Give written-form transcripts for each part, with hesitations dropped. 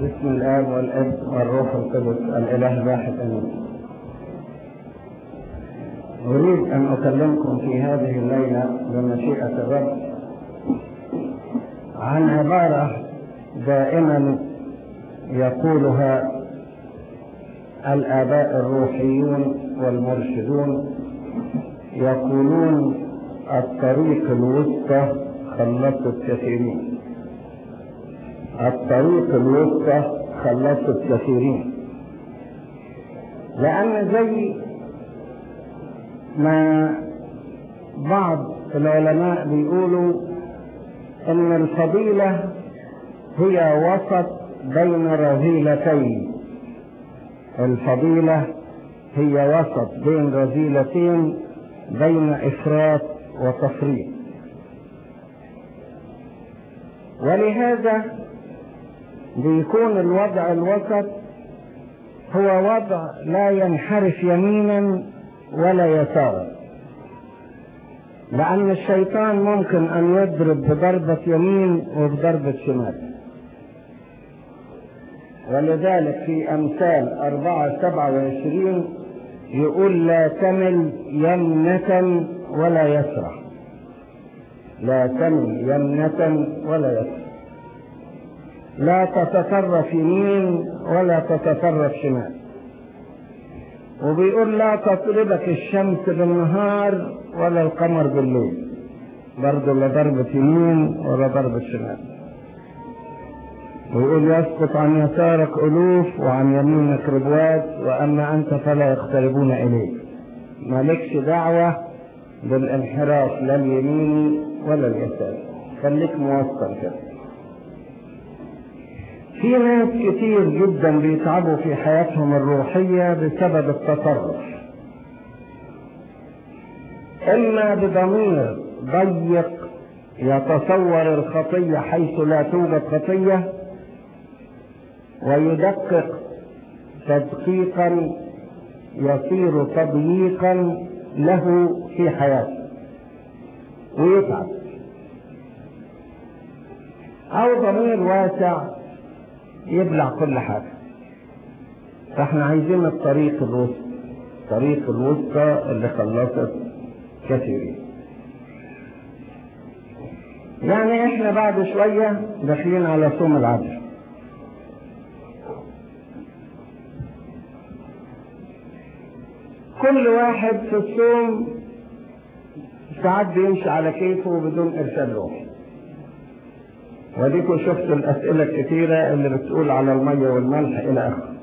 باسم الآب والابن والروح القدس الإله الواحد آمين. أريد أن أكلمكم في هذه الليلة بمشيئة الرب عن عبارة دائما يقولها الآباء الروحيون والمرشدون، يقولون الطريق الوسطى خلصت الكثيرين. الطريق الوسطى خلصت الكثيرين، لأن زي ما بعض العلماء بيقولوا إن الفضيلة هي وسط بين رذيلتين. الفضيلة هي وسط بين رذيلتين، بين إفراط وتفريط. ولهذا بيكون الوضع الوسط هو وضع لا ينحرف يمينا ولا يسارا، لأن الشيطان ممكن أن يضرب بضربة يمين وبضربة شمال. ولذلك في أمثال 4:27 يقول لا تمل يمنة ولا يسرى. لا تمل يمنة ولا يسرى، لا تتطرف يمين ولا تتطرف شمال. وبيقول لا تطربك الشمس بالنهار ولا القمر بالليل، برضه لا ضربة يمين ولا ضربة شمال. ويقول يسقط عن يسارك ألوف وعن يمينك ربوات وأما أنت فلا يقتربون إليك. مالكش دعوة بالانحراف لا اليميني ولا اليساري، خليك موصل كده. في ناس كتير جدا بيتعبوا في حياتهم الروحية بسبب التطرف، إما بضمير ضيق يتصور الخطية حيث لا توجد خطية ويدقق تدقيقا يصير تضييقا له في حياته ويتعب، أو ضمير واسع يبلع كل حاجة. فاحنا عايزين الطريق الوسطى، الطريق الوسطى اللي خلصت كثيرين. يعني احنا بعد شوية داخلين على صوم العدل. كل واحد في الصوم ساعات بيمشي على كيفه بدون ارشاد روحي. وديكوا شفتوا الأسئلة الكثيرة اللي بتقول على المية والملح إلى آخره.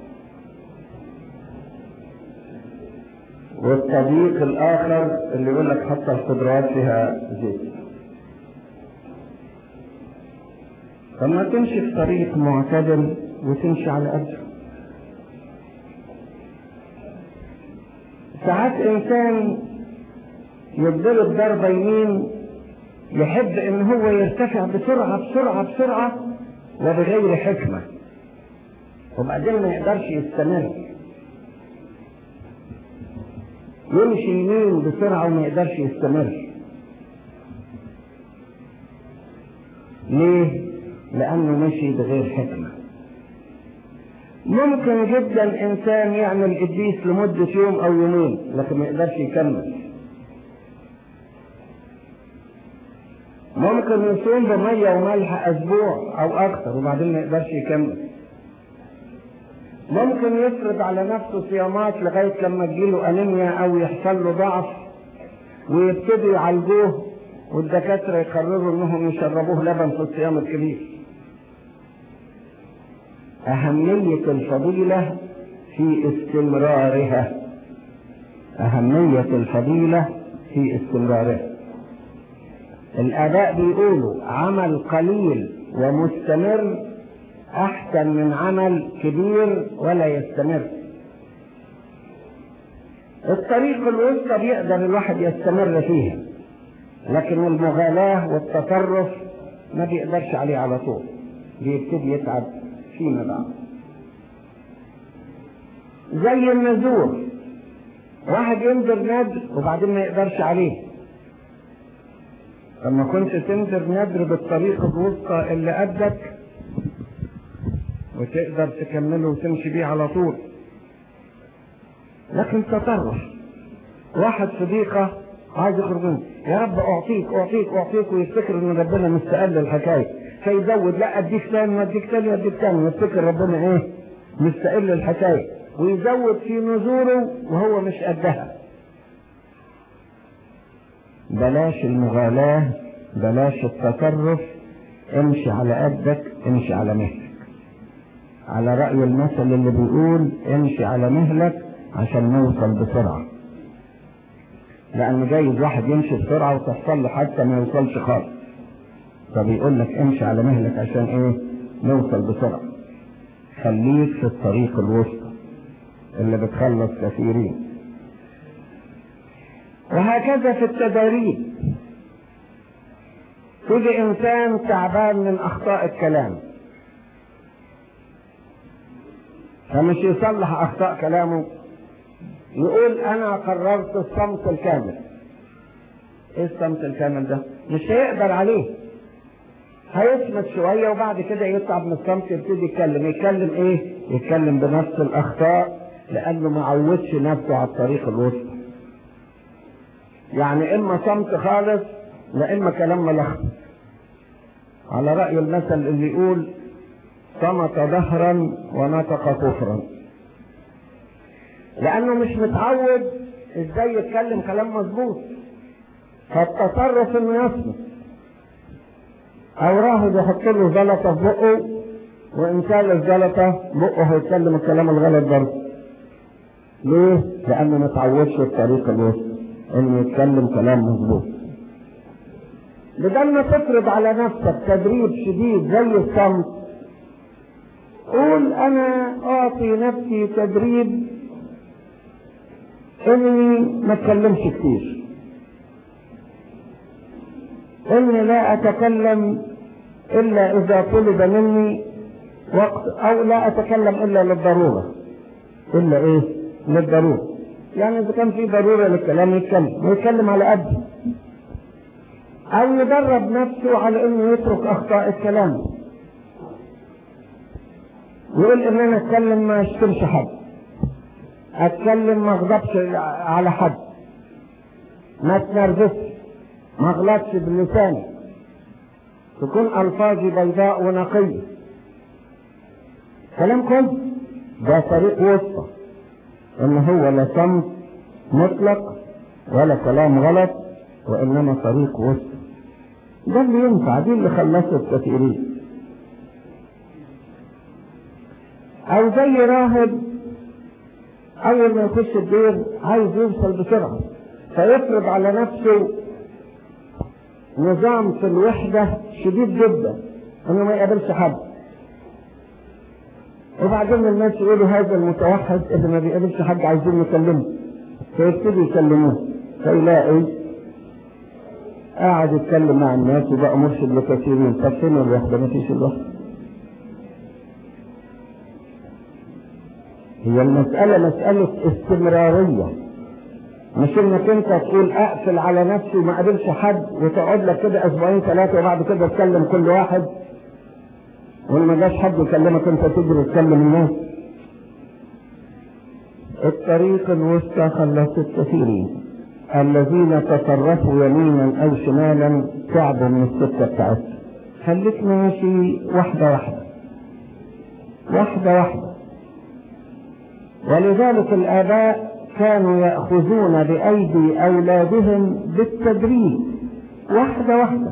والتضييق الآخر اللي يقول لك حتى الخضروات فيها زيت. فما تمشي في طريق معتدل وتمشي على قدر. ساعات إنسان يضرب ضربة يمين يحب ان هو يرتفع بسرعة بسرعة بسرعة وبغير حكمة، وبعدين ما يقدرش يستمر. يمشي يمين بسرعة وما يقدرش يستمر. ليه؟ لأنه مشي بغير حكمة. ممكن جدا إنسان يعمل قديس لمدة يوم أو يومين لكن ما يقدرش يكمل. ممكن يصوم بمية وملح أسبوع أو أكثر وبعدين ما يقدرش يكمل. ممكن يفرض على نفسه صيامات لغاية لما تجيله أنيميا أو يحصل له ضعف ويبتدوا يعالجوه والدكاترة يقرروا إنهم يشربوه لبن في الصيام الكبير. أهمية الفضيلة في استمرارها. أهمية الفضيلة في استمرارها. الآباء بيقولوا عمل قليل ومستمر أحسن من عمل كبير ولا يستمر. الطريق الوسطى بيقدر الواحد يستمر فيها، لكن المغالاة والتطرف ما بيقدرش عليه على طول، بيبتدي يتعب فيما بعد. زي النذور، واحد ينذر نذر وبعدين ما يقدرش عليه. لما كنت تنذر نذر بالطريق الوسطى اللي قدك وتقدر تكمله وتمشي بيه على طول. لكن تطرف، واحد صديقة عايز يخرج منه، يا رب اعطيك اعطيك اعطيك، ويفتكر ان ربنا مستقل الحكايه، فيزود، لا اديك تاني واديك تاني واديك تاني، ويفتكر ربنا ايه؟ مستقل الحكايه، ويزود في نذوره وهو مش قدها. بلاش المغالاة، بلاش التطرف، امشي على قدك، امشي على مهلك. على رأي المثل اللي بيقول امشي على مهلك عشان نوصل بسرعة، لأن جايز واحد يمشي بسرعة وتحصل له حتى ما يوصلش خالص، فبيقول لك امشي على مهلك عشان ايه؟ نوصل بسرعة. خليك في الطريق الوسطى اللي بتخلص كثيرين. وهكذا في التدريب، تيجي انسان تعبان من اخطاء الكلام، فمش يصلح اخطاء كلامه، يقول انا قررت الصمت الكامل. ايه الصمت الكامل ده؟ مش هيقدر عليه، هيصمت شوية وبعد كده يتعب من الصمت، يبتدي يتكلم. يتكلم ايه؟ يتكلم بنفس الاخطاء، لانه ما عودش نفسه على الطريق الوسطى. يعني اما صمت خالص، لا اما كلام ملخبط. على رأي المثل اللي يقول صمت دهرا ونطق كفرا، لانه مش متعود ازاي يتكلم كلام مظبوط. فالتصرف انه يصمت، او راهب يحط له زلطه في بقه، وان شال الزلطه بقه هيتكلم الكلام الغلط برضه. ليه؟ لانه ما اتعودش الطريق الوسطى انه يتكلم كلام مظبوط. بدل ما تفرض على نفسك تدريب شديد زي الصمت، قول انا اعطي نفسي تدريب اني ما اتكلمش كتير، اني لا اتكلم الا اذا طلب مني وقت، او لا اتكلم الا للضرورة. الا ايه؟ للضرورة. يعني اذا كان في ضرورة للكلام يتكلم، ويتكلم على قده، او يدرب نفسه على انه يترك اخطاء الكلام. يقول ان انا اتكلم ما اشتمش حد، اتكلم ما اغضبش على حد، ما اتنرفزش، ما اغلطش بلساني، تكون الفاظي بيضاء ونقية. كلام كله ده طريق وسطى، ان هو لا صمت مطلق ولا كلام غلط، وانما طريق وسطى. ده اللي ينفع، دي اللي خلصت كثيرين. او زي راهب اول ما يخش الدير عايز يوصل بسرعة، فيفرض على نفسه نظام في الوحدة شديد جدا، انه ما يقابلش حد. وبعدين الناس يقولوا هذا المتوحد اللي ما بيقابلش حد عايزين نكلمه، فيبتدي يكلموه، فيلاقي قاعد يتكلم مع الناس وبقى مرشد لكثيرين. طب فين الوحدة؟ ما فيش الوحدة. هي المسألة مسألة استمرارية، مش انك انت تقول اقفل على نفسي وما قابلش حد وتقعد لك كده اسبوعين ثلاثة وبعد كده تكلم كل واحد، وما جاش حد يكلمك انت تجري تكلم الناس. الطريق الوسطى خلصت كثيرين، الذين تصرفوا يمينا او شمالا تعبوا من السكة بتاعتهم. خليك ماشي واحدة واحدة واحدة واحدة. ولذلك الآباء كانوا يأخذون بأيدي أولادهم بالتدريج واحدة واحدة.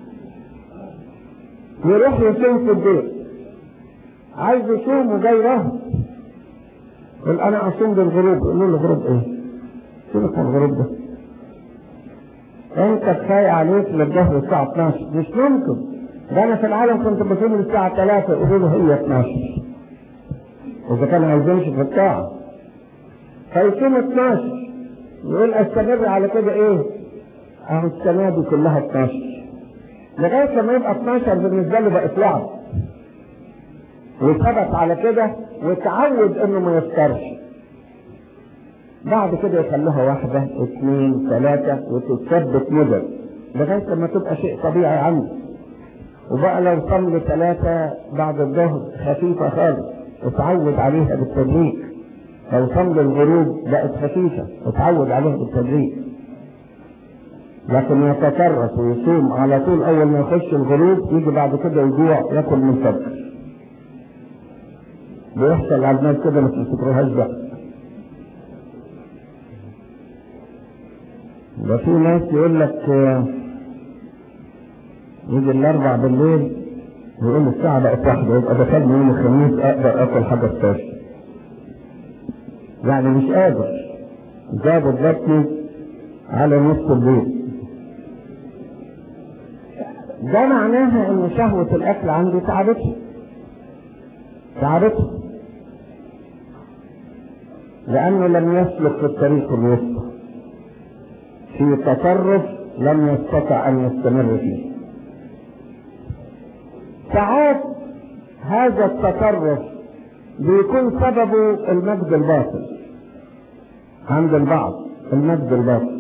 يروح يصوم في البيت، عايز يصوم وجاي راهب، يقول أنا أصوم بالغروب. يقولوا له غروب إيه؟ سيبك من الغروب ده، أنت كفاية عليك للظهر الساعة 12. مش ممكن، ده أنا في العالم كنت بصوم الساعة 3. يقولوا له هي 12 إذا كانوا عايزينش في الطاعة، فيصوم 12. يقول استمر على كده ايه؟ اهو السنة دي كلها 12 لغاية لما يبقى 12 بالنسبة له بقى لعب، وثبت على كده وتعود انه ما يفطرش. بعد كده يخليها 1 2 3 وتثبت مدة لغاية لما تبقى شيء طبيعي عنده. وبقى لو صلي 3 بعد الظهر خفيفة خالص اتعود عليها بالتدريج. لو صلي الغروب بقت خفيفة اتعود عليها بالتدريج. لكن يتكرس ويصوم على طول اول ما يخش الغروب يجي بعد كده يجوع ياكل من فجر. بيحصل على الناس كده ما تفتكروهاش بقى. ده في ناس يقول لك يجي الاربع بالليل يقول الساعة بقت 1 يبقى دخلني يوم الخميس اقدر اكل حاجة التاشر. يعني مش قادر جابوا بطني على نص الليل. ده معناها ان شهوة الاكل عندي تعبته لانه لم يسلك في الطريق الوسطى، في تطرف لم يستطع ان يستمر فيه. ساعات هذا التطرف بيكون سببه المجد الباطل عند البعض. المجد الباطل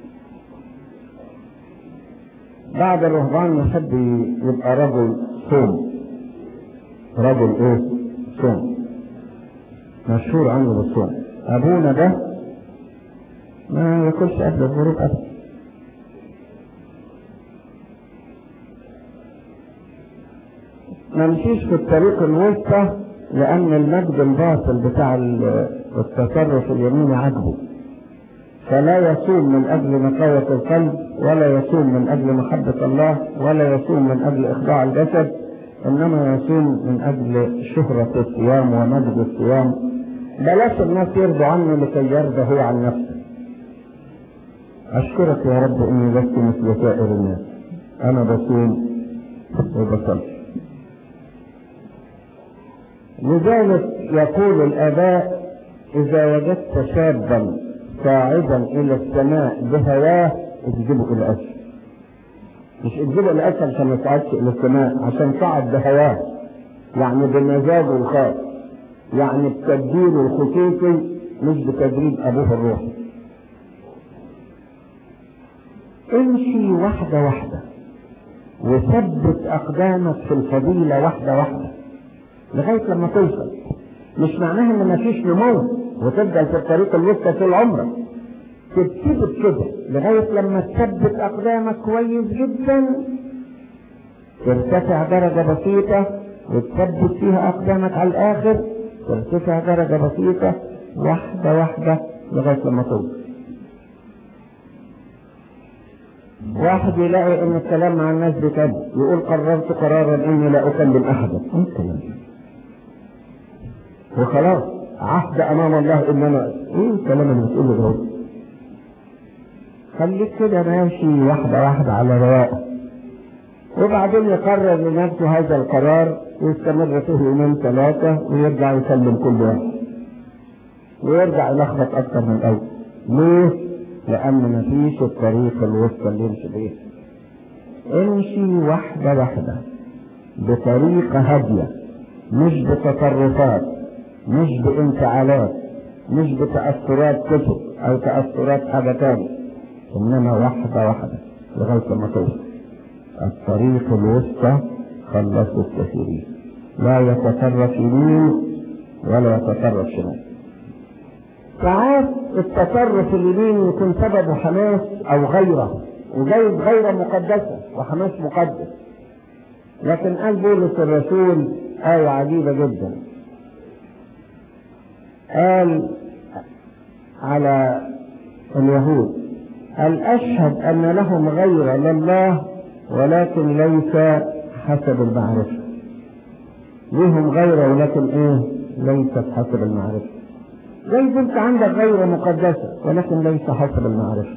بعض الرهبان يحب يبقى رجل صوم، رجل ايه؟ صوم، مشهور عنه بالصوم. ابونا ده ما ياكلش قبل الغروب ابدا. ما نمشيش في الطريق الوسطى لان المجد الباطل بتاع التصرف اليميني عجبه، فلا يصوم من اجل نقاوة القلب، ولا يصوم من اجل محبة الله، ولا يصوم من اجل اخضاع الجسد، انما يصوم من اجل شهرة الصيام ومجد الصيام. بلاش الناس يرضوا عنه لكي يرضى هو عن نفسه. اشكرك يا رب اني لست مثل سائر الناس، انا بصوم وبصلي. لذلك يقول الاباء اذا وجدت شابا صاعدا الى السماء بهواه اجذبه الى اسفل. مش اجذبه الى اسفل عشان ما يصعدش الى السماء، عشان صعد بهواه، يعني بمزاجه الخاص، يعني بتدبيره الخصوصي مش بتدريب ابوه الروحي. امشي واحدة واحدة وثبت اقدامك في الفضيلة واحدة واحدة لغاية لما توصل. مش معناها ان مفيش نمو وتفضل في الطريق الوسطى طول عمرك، تبتدي كده لغاية لما تثبت اقدامك كويس جدا، ترتفع درجة بسيطة وتثبت فيها اقدامك على الاخر، ترتفع درجة بسيطة واحدة واحدة لغاية لما توصل. واحد يلاقي ان الكلام مع الناس بكذب، يقول قررت قرارا اني لا اكلم احدا، وخلاص عهد امام الله ان انا ايه الكلام اللي بتقوله ده؟ خليك كده ماشي واحده واحده على رواقه، وبعدين يقرر لنفسه هذا القرار ويستمر فيه 2 3 ويرجع يسلم كل واحد ويرجع يلخبط اكتر من الاول. ليه؟ لان مفيش الطريق الوسطى اللي يمشي بيه. امشي واحده واحده بطريقه هاديه، مش بتطرفات، مش بانفعالات، مش بتأثرات كتب او تأثرات حاجة تانية، انما واحدة واحدة لغاية ما توصل. الطريق الوسطى خلص الكثيرين، لا يتطرف يمين ولا يتطرف شمال. ساعات التطرف اليمين يكون سببه حماس او غيره، وجايز غيرة مقدسة وحماس مقدس. لكن قال بولس الرسول آية عجيبة جدا، قال على اليهود، قال أشهد أن لهم غير لله ولكن ليس حسب المعرفة. لهم غير ولكن ايه؟ ليست حسب المعرفة. جايز انت عندك غير مقدسة ولكن ليس حسب المعرفة.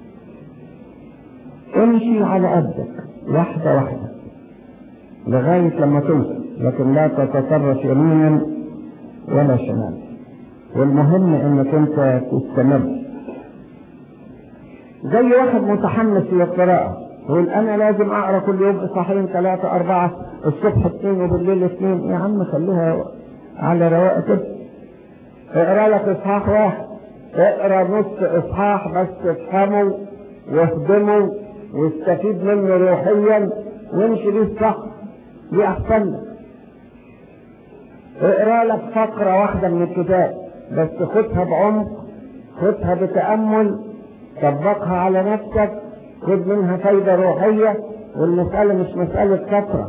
امشي على قدك واحدة واحدة لغاية لما توصل، لكن لا تتطرف يمينا ولا شمال. والمهم انك انت تستمر. زي واحد متحمس للقراءة يقول انا لازم اقرا كل يوم اصحاحين 3 4 الصبح 2 وبالليل 2. يا عم خليها على رواق كده، اقرا لك اصحاح 1، اقرا نص اصحاح بس تفهمه واهضمه واستفيد منه روحيا وامشي بيه صح. دي احسن لك. اقرا لك فقرة واحدة من الكتاب بس خدها بعمق، خدها بتأمل، طبقها على نفسك، خد منها فايدة روحية. والمسألة مش مسألة كثرة.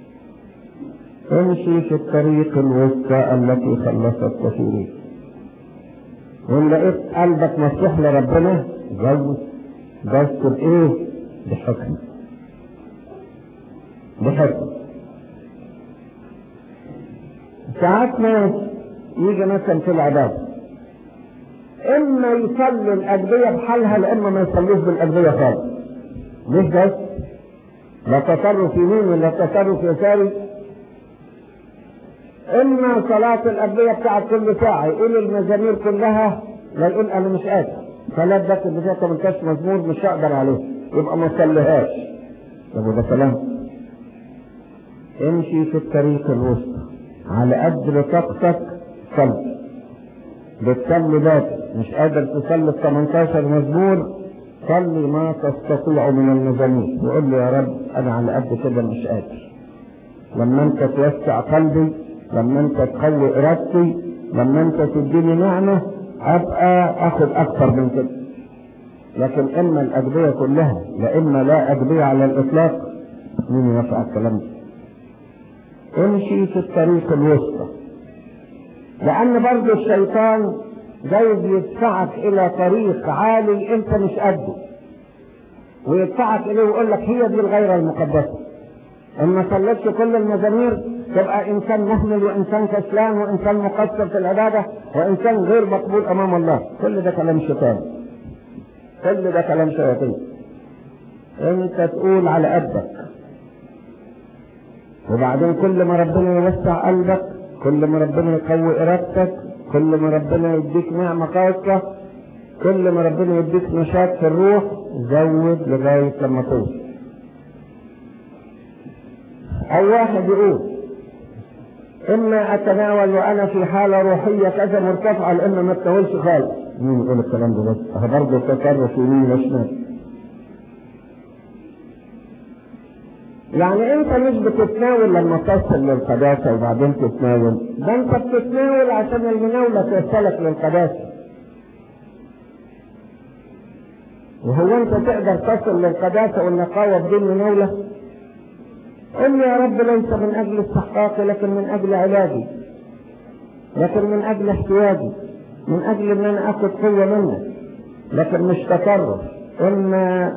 امشي في الطريق الوسطى التي خلصت كثيرين. وان لقيت قلبك مفتوح لربنا جوز، بس بايه؟ بحكمة. بحكمة. ساعات ناس يجي مثلا في العبادة اما يصلي الأدبية بحالها لإما ما يصليش بالأدبية خالص. مش بس لا تصرف يمين ولا تصرف يساري. اما صلاة الأدبية بتاعت كل ساعة يقول المزامير كلها، لا يقول انا مش قادر، صلاة بس اللي فيها 18 مزمور مش هقدر عليه، يبقى ما صليهاش. طب وده كلام؟ امشي في الطريق الوسطى على قدر طاقتك. صلي. بتصلي باكر مش قادر تصلي 18 مزمور، صلي ما تستطيع من المزامير وقول له يا رب انا على قد كده مش قادر. لما انت توسع قلبي، لما انت تقوي ارادتي، لما انت تديني نعمة ابقى اخد اكثر من كده. لكن اما الادبية كلها لا اما لا ادبية على الاطلاق، مين ينفع الكلام ده؟ امشي في الطريق الوسطى، لان برضه الشيطان جايز يدفعك الى طريق عالي انت مش قده، ويدفعك اليه ويقول لك هي دي الغيرة المقدسة. ان ما صليتش كل المزامير تبقى انسان مهمل وانسان كسلان وانسان مقصر في العبادة وانسان غير مقبول امام الله. كل ده كلام شيطان، كل ده كلام شياطين. انت تقول على قدك، وبعدين كل ما ربنا يوسع قلبك، كل ما ربنا يقوي ارادتك، كل ما ربنا يديك نعمة خاصة، كل ما ربنا يديك نشاط في الروح، زود لغاية لما توصل. أو واحد يقول إما أتناول وأنا في حالة روحية كذا مرتفعة لإما ما أتناولش خالص. مين يقول الكلام ده؟ بس أهو برضه تصرف يمين وشمال. يعني أنت مش بتتناول لما تصل للقداسة وبعدين تتناول، ده أنت بتتناول عشان المناولة توصلك للقداسة. وهو أنت تقدر تصل للقداسة والنقاوة بدون مناولة؟ قل يا رب ليس من أجل استحقاقي لكن من أجل علاجي، لكن من أجل احتياجي، من أجل أن أنا أخذ قوة منك، لكن مش تطرف. إما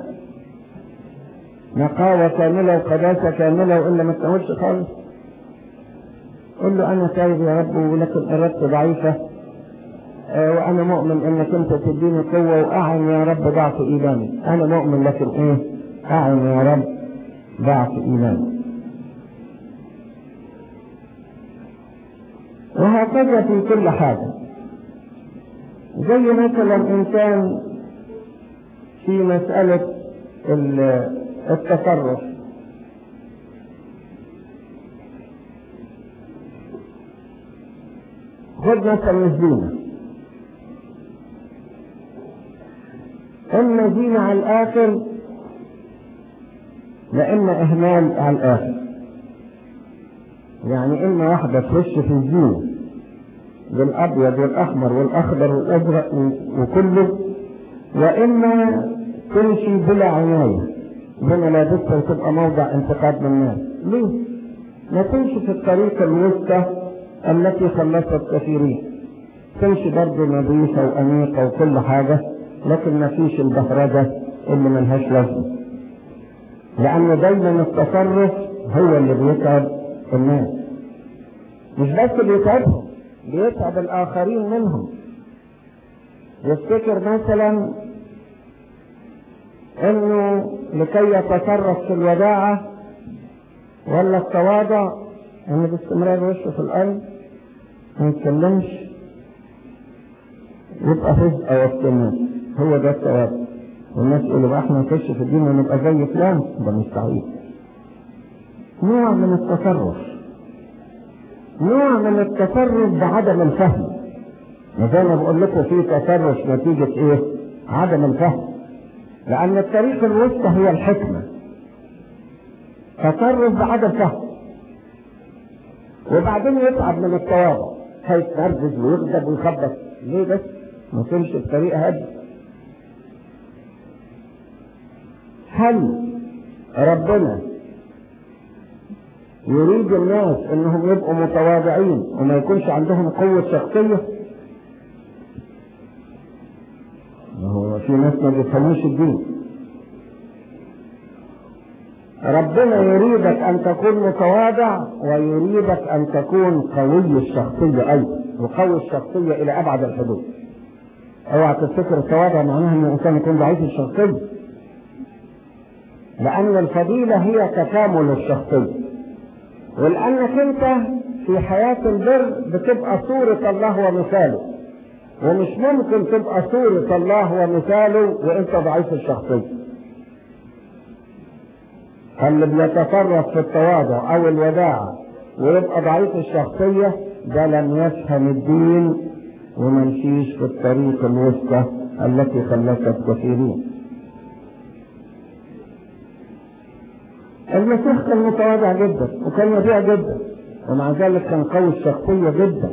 نقاوة كاملة وقداسة كاملة وإلا ما تناولش خالص. قل له أنا تايب يا رب ولكن إرادتي ضعيفة، وأنا مؤمن إنك أنت تديني قوة، وأعن يا رب ضعف إيماني. أنا مؤمن لكن إيه؟ أعن يا رب ضعف إيماني. وهكذا في كل حاجة. زي مثلا إنسان في مسألة التصرف، خد مثلا الزينة. إما زينة على الآخر لإما إهمال على الآخر. يعني إما واحدة تخش في الزينة بالأبيض والأحمر والأخضر والأزرق وكله، وإما تمشي بلا عناية بما لا بد وتبقى موضع انتقاد من الناس. ليه؟ ما تمشي في الطريق الوسطى التي خلصت كثيرين، تمشي برضه نظيفة وأنيقة وكل حاجة، لكن ما فيش البهرجة اللي ملهاش لازمة. لأن دايما التصرف هو اللي بيتعب الناس، مش بس بيتعبهم، بيتعب الآخرين منهم. يفتكر مثلا انه لكي يتصرف في الوداعة ولا التواضع انه باستمرار وشه في الارض ما يتكلمش، يبقى رزق وسط الناس. هو ده التواضع. والناس يقولوا بقى احنا نخش في الدين ونبقى زي فلان، ده مستحيل. نوع من التصرف، نوع من التصرف بعدم الفهم. زي ما بقول لكم في تصرف نتيجة ايه؟ عدم الفهم. لأن الطريق الوسطى هي الحكمة. تصرف بعدم فهم. وبعدين يتعب من التواضع، هيتنرفز ويغضب ويخبط. ليه بس؟ ما تمشي بطريقه هاديه. هل ربنا يريد الناس انهم يبقوا متواضعين وما يكونش عندهم قوة شخصية؟ هو في ناس ما بيفهموش الدين. ربنا يريدك ان تكون متواضع ويريدك ان تكون قوي الشخصية ايضا، وقوي الشخصية الى ابعد الحدود. اوعى تفتكر التواضع معناها ان الانسان يكون ضعيف الشخصية، لان الفضيلة هي تكامل الشخصية، ولأنك أنت في حياة البر بتبقى صورة الله ومثاله، ومش ممكن تبقى صورة الله ومثاله وأنت ضعيف الشخصية. اللي بيتصرف في التواضع أو الوداعة ويبقى ضعيف الشخصية ده لم يفهم الدين وممشيش في الطريق الوسطى التي خلصت كثيرين. المسيح كان متواضع جدا وكان وديع جدا، ومع ذلك كان قوي الشخصية جدا.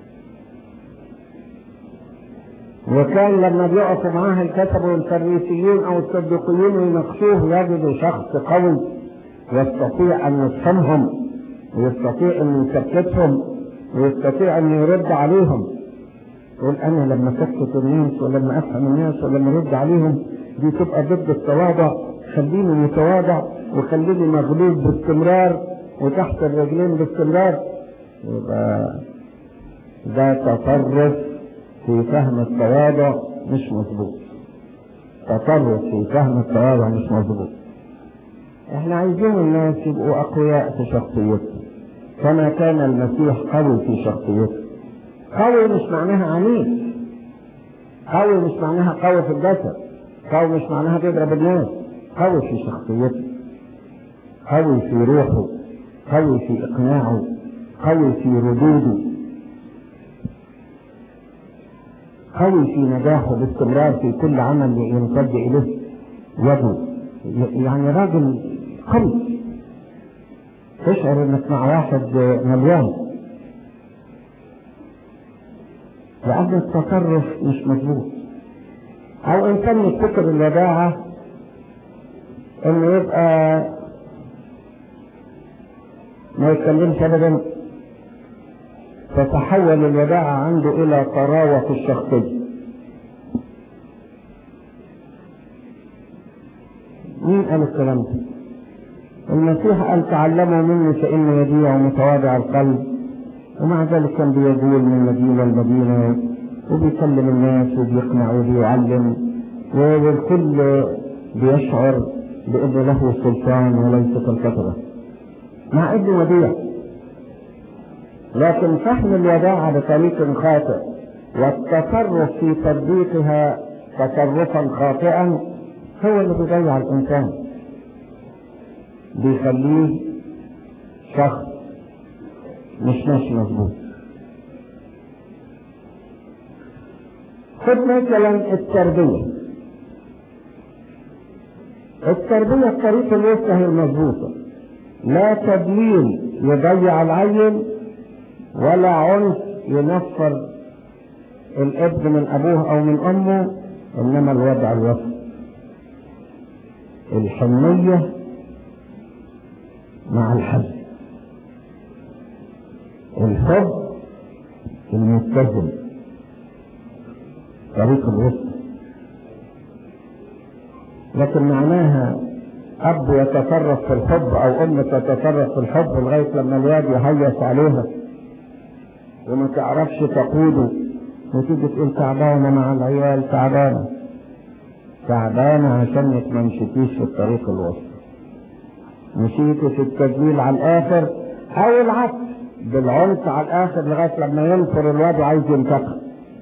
وكان لما بيقفوا معاه الكتب والفريسيين او الصديقيين ويناقشوه يجدوا شخص قوي يستطيع ان يفهمهم ويستطيع ان يسكتهم ويستطيع ان يرد عليهم. يقول انا لما اسكت الناس ولما افهم الناس ولما ارد عليهم دي تبقى ضد التواضع، خليني متواضع وخليني مغلوب باستمرار وتحت الرجلين باستمرار. يبقى ده تطرف في فهم التواضع مش مظبوط. تطرف في فهم التواضع مش مظبوط. احنا عايزين الناس يبقوا اقوياء في شخصيتهم كما كان المسيح قوي في شخصيته. قوي مش معناها عنيف، قوي مش معناها قوي في الجسد، قوي مش معناها بيضرب الناس، قوي في شخصيته، قوي في روحه، قوي في اقناعه، قوي في ردوده، قوي في نجاحه باستمرار في كل عمل يمتد اليه يده. يعني راجل قوي تشعر انك مع واحد مليان، لأن التصرف مش مظبوط. او انسان يفتكر الوداعة انه يبقى ما يتكلمش ابدا، تتحول الوداعة عنده الى طراوة في الشخصية. مين قال الكلام ده؟ المسيح قال تعلموا مني فإني وديع ومتواضع القلب، ومع ذلك كان بيقول من مدينة لمدينة وبيكلم الناس وبيقنع وبيعلم، والكل بيشعر بأنه له سلطان وليس كالفترة، مع انه وديع. لكن فهم الوداعة بطريق خاطئ والتصرف في تطبيقها تصرفا خاطئا هو اللي بيضيع الانسان، بيخليه شخص مش ماشي مظبوط. خد مثلا التربية الطريق الوسطى هي المظبوطة، لا تدليل يضيع العين ولا عنف ينفر الابن من ابوه او من امه، انما الوضع الوسط، الحنية مع الحزم، الحب المتزن، طريق الوسط. لكن معناها اب يتصرف في الحب او ام تتصرف في الحب لغايه لما الواد يهيص عليها وما تعرفش تقوده، وتيجي تقول تعبانه مع العيال، تعبانه عشانك ما مشيتيش في الطريق الوسط، مشيتي في التدليل على الاخر او العكس بالعنف على الاخر لغايه لما ينفر الواد وعايز ينتقم.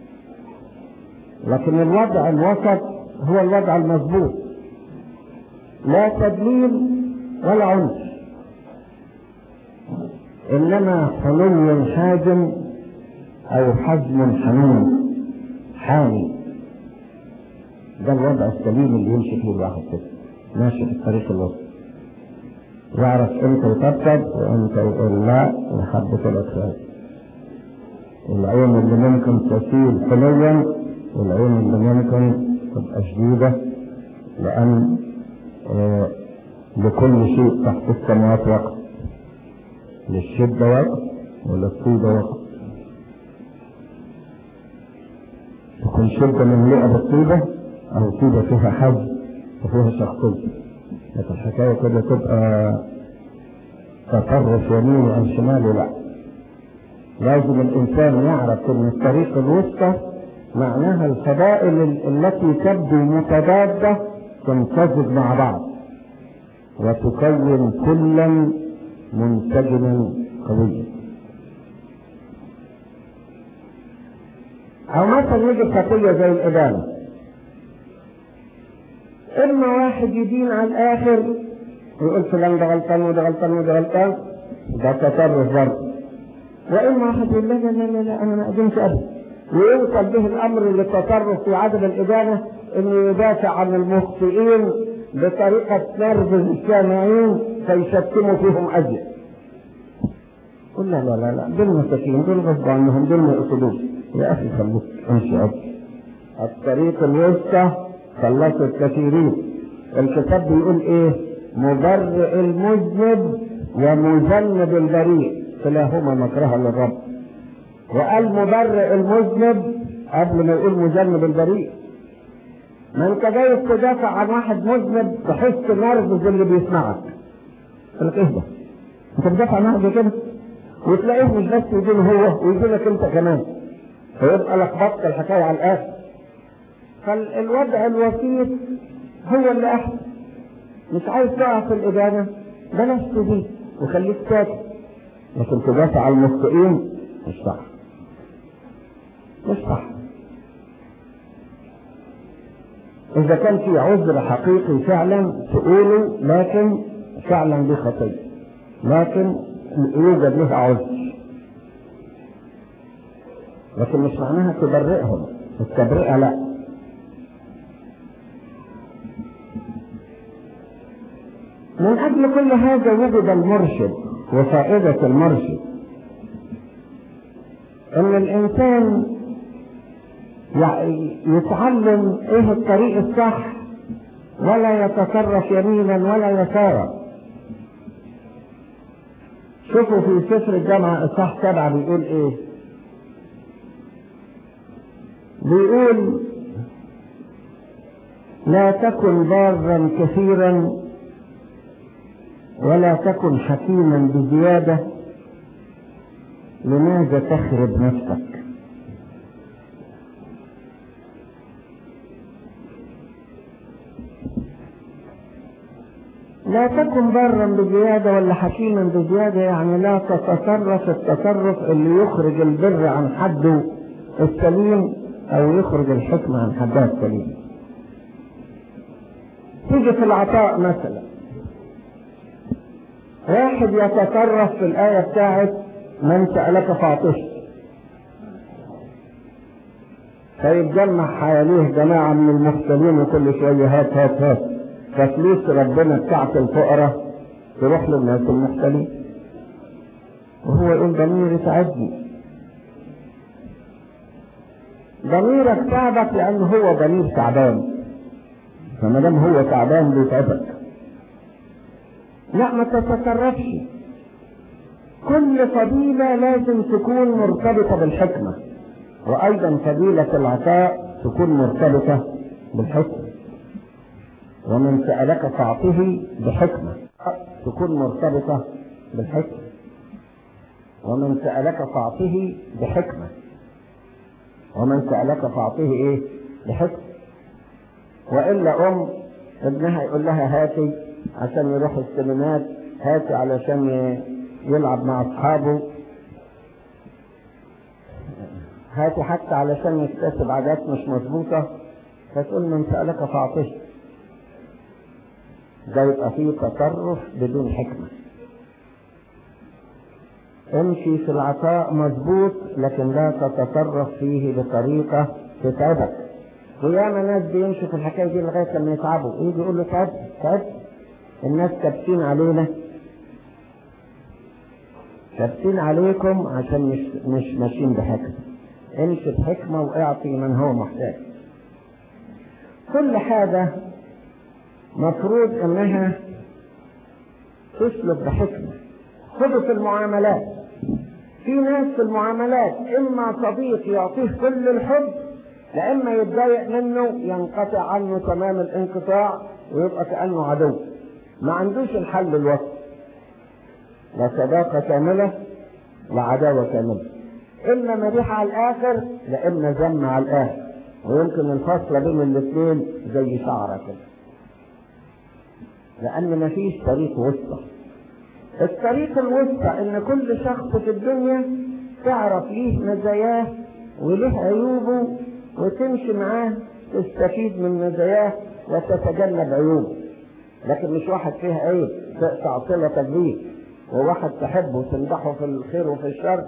لكن الوضع الوسط هو الوضع المظبوط، لا تدليل ولا عنف، انما حنو حازم او حزم حنون حامي. ده الوضع السليم اللي يمشي فيه الواحد كده ماشي في الطريق الوسط. يعرف امتى يطبطب وامتى يقول لا وحبة الأطفال. العين اللي ممكن تسيل حلوا والعين اللي ممكن تبقى شديدة، لأن لكل شيء تحت السماوات وقت، للشدة وقت وللطيبة وقت. تكون شدة مملوءة بالطيبة أو طيبة فيها حج وفيها شخصية، لكن الحكاية كده تبقى تطرف يميني أو شمالي، لا. لازم الإنسان يعرف أن الطريق الوسطى معناها الفضائل التي تبدو متضادة تمتزج مع بعض وتكون كلا منسجما قويا. أو مثلا يجي خطية زي الإدانة، إما واحد يدين على الآخر ويقول فلان ده غلطان وده غلطان وده غلطان، ده تطرف برضه. وإما واحد يقول لا لا لا لا أنا ما أدينش أبدا، ويوصل به الأمر للتصرف في عدم الإدانة، إنه يدافع عن المخطئين بطريقة نرفز السامعين فيشتموا فيهم أجل. قل لا لا لا لا، دول مساكين، دول غصب عنهم، دول ما يقصدوش. يا أخي خليك امشي أجل. الطريق الوسطى خلصت الكثيرين. الكتاب بيقول إيه؟ مبرئ المذنب ومذنب البريء كلاهما مكرها للرب. وقال مبرئ المذنب قبل ما يقول مذنب البريء. ما انت جاي تدافع عن واحد مذنب تحس نرفز اللي بيسمعك. قال لك اهدى، انت بتدافع عن واحد كده وتلاقيه مش بس يدين هو ويدينك انت كمان، فيبقى لخبطت الحكايه على الاخر. فالوضع الوسيط هو اللي احسن. مش عايز تقع في الادانه بلاش تدين وخليك ساكت، لكن تدافع عن المخطئين مش صح، مش صح. إذا كان في عذر حقيقي فعلا تقوله، لكن فعلا دي خطية، لكن يوجد لها عذر، لكن مش معناها تبرئهم. التبرئة لا. من أجل كل هذا وجد المرشد، وفائدة المرشد ان الانسان يتعلم ايه الطريق الصح ولا يتصرف يمينا ولا يسارا. شوفوا في سفر الجامعة اصحاح 7 بيقول ايه؟ بيقول لا تكن بارا كثيرا ولا تكن حكيما بزيادة، لماذا تخرب نفسك؟ لا تكن بارا بزيادة ولا حكيما بزيادة، يعني لا تتصرف التصرف اللي يخرج البر عن حده السليم او يخرج الحكمة عن حدها السليم. تيجي في العطاء مثلا، واحد يتصرف في الآية بتاعت من سألك فاعطه، فيتجمع حواليه جماعة من المختلين وكل شوية هات هات هات، ففلوس ربنا بتاعت الفقراء تروح للناس المختلين، وهو يقول ضميري تعبني. ضميرك تعبك لأنه هو ضمير تعبان، فما دام هو تعبان بيتعبك. لا، ما تتصرفش. كل فضيلة لازم تكون مرتبطة بالحكمة، وأيضا فضيلة العطاء تكون مرتبطة بالحكمة. ومن سألك فاعطه بحكمة تكون مرتبطة بالحكمة. ومن سألك فاعطه بحكمة. ومن سألك فاعطه ايه؟ بحكمة. وإلا ابنها يقول لها هاتي عشان يروح السينمات، هاتي علشان يلعب مع أصحابه، هاتي حتى علشان يكتسب عادات مش مظبوطة، فتقول من سألك فاعطه. ده يبقى فيه تصرف بدون حكمة. امشي في العطاء مظبوط، لكن لا تتصرف فيه بطريقة تتعبك. وياما ناس بيمشوا في الحكاية دي لغاية لما يتعبوا، يجي يقول له تعب. الناس كابسين علينا ثابتين عليكم عشان مش ماشيين بحكمة. امشي بحكمة واعطي من هو محتاج. كل حاجة مفروض انها تسلك بحكمة. خذوا في المعاملات، في ناس في المعاملات اما صديق يعطيه كل الحب، لإما يتضايق منه ينقطع عنه تمام الانقطاع ويبقى كأنه عدو. ما عندوش الحل الوسط، لا صداقة كاملة لا عداوة كاملة، إما مديح على الآخر لا إما ذم على الآخر، ويمكن الفصل بين الاثنين زي شعرة كده، لأن مفيش طريق وسطى. الطريق الوسطى إن كل شخص في الدنيا تعرف ليه مزاياه وليه عيوبه وتمشي معاه تستفيد من مزاياه وتتجنب عيوبه، لكن مش واحد فيه عيب تقطع صلتك بيه، وواحد تحبه وتمدحه في الخير وفي الشر.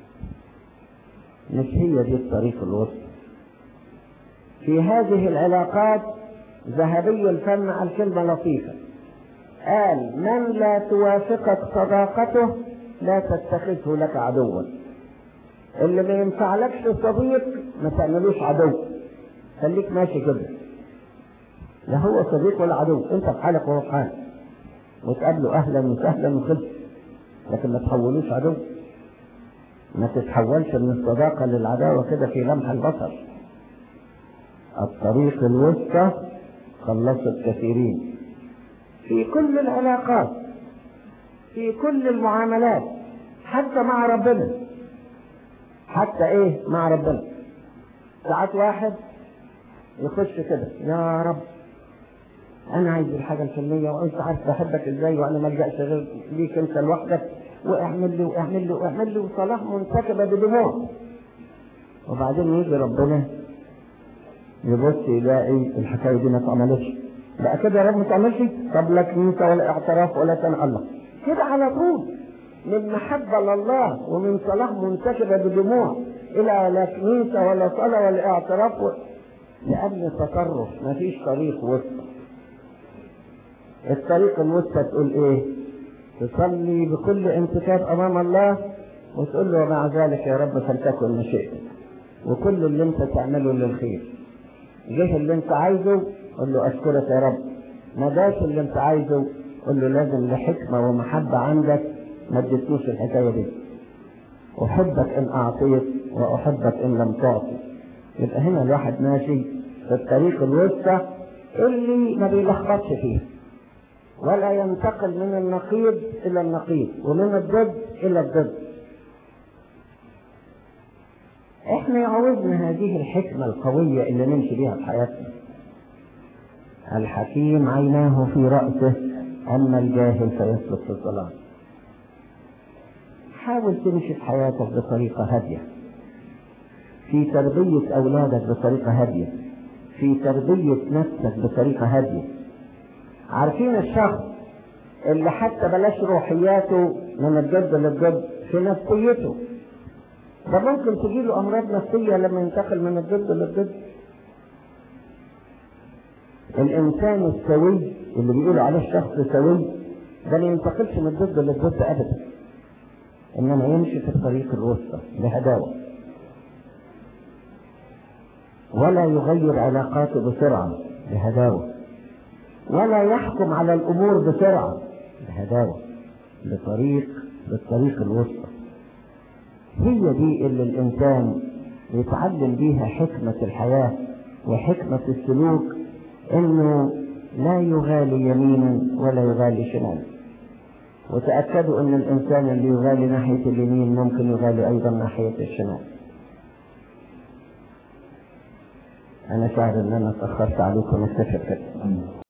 مش هي دي الطريق الوسطى. في هذه العلاقات ذهبي الفم قال كلمة لطيفة، قال: من لا توافقك صداقته لا تتخذه لك عدوا. اللي ما ينفعلكش صديق ما تعملوش عدو، خليك ماشي كده، لا هو صديق ولا عدو، انت في حالك وهو في حالك، وتقابله اهلا وسهلا وخلص، لكن ما تحولوش عدو. ما تتحولش من الصداقة للعداوة كده في لمح البصر. الطريق الوسطى خلصت كثيرين في كل العلاقات، في كل المعاملات، حتى مع ربنا. حتى ايه مع ربنا؟ ساعات واحد يخش كده: يا رب انا عايز الحاجه الفلانيه، وانت عارف بحبك ازاي، وانا ما الجاش غير ليك انت لوحدك، واعمل لي واعمل لي واعمل لي، وصلاح منسكبه بدموع. وبعدين يجي ربنا يبص يلاقي الحكايه دي ما اتعملتش. بقى كده يا رب ما تعملش؟ طب لا كنيسه ولا اعتراف ولا كان الله كده على طول، من محبه لله ومن صلاح منسكبه بدموع الى لا كنيسه ولا صلاه ولا اعتراف لأجل تطرف. مفيش طريق وسط. الطريق الوسطى تقول ايه؟ تصلي بكل انتكاب امام الله وتقول له: ومع ذلك يا رب فلتكن مشيئتك، وكل اللي انت تعمله للخير. جه اللي انت عايزه قل له: اشكرك يا رب. ما جاش اللي انت عايزه قل له: لازم لحكمه ومحبه عندك ما اديتنيش الحكايه دي، احبك ان اعطيت واحبك ان لم تعطي. يبقى هنا الواحد ماشي في الطريق الوسطى اللي ما بيلخبطش فيه، ولا ينتقل من النقيض الى النقيض ومن الضد الى الضد. احنا يعوزنا هذه الحكمة القوية اللي نمشي بيها في حياتنا. الحكيم عيناه في رأسه، اما الجاهل فيسلك في الظلام. حاول تمشي في حياتك بطريقة هادية، في تربية أولادك بطريقة هادية، في تربية نفسك بطريقة هادية. عارفين الشخص اللي حتى بلاش روحياته من الجد للجد، في نفسيته ده ممكن تجيله أمراض نفسية لما ينتقل من الجد للجد. الإنسان السوي اللي بيقولوا عليه الشخص سوي ده ما ينتقلش من الجد للجد أبدا، إنما يمشي في الطريق الوسطى بهداوة، ولا يغير علاقاته بسرعة بهداوة، ولا يحكم على الأمور بسرعة بهداوة، بالطريق الوسطى. هي دي اللي الإنسان يتعلم بيها حكمة الحياة وحكمة السلوك، إنه لا يغالي يمينا ولا يغالي شمالا. وتأكدوا إن الإنسان اللي يغالي ناحية اليمين ممكن يغالي أيضا ناحية الشمال. أنا شاعر إن أنا اتأخرت عليكم، نكتشف كده.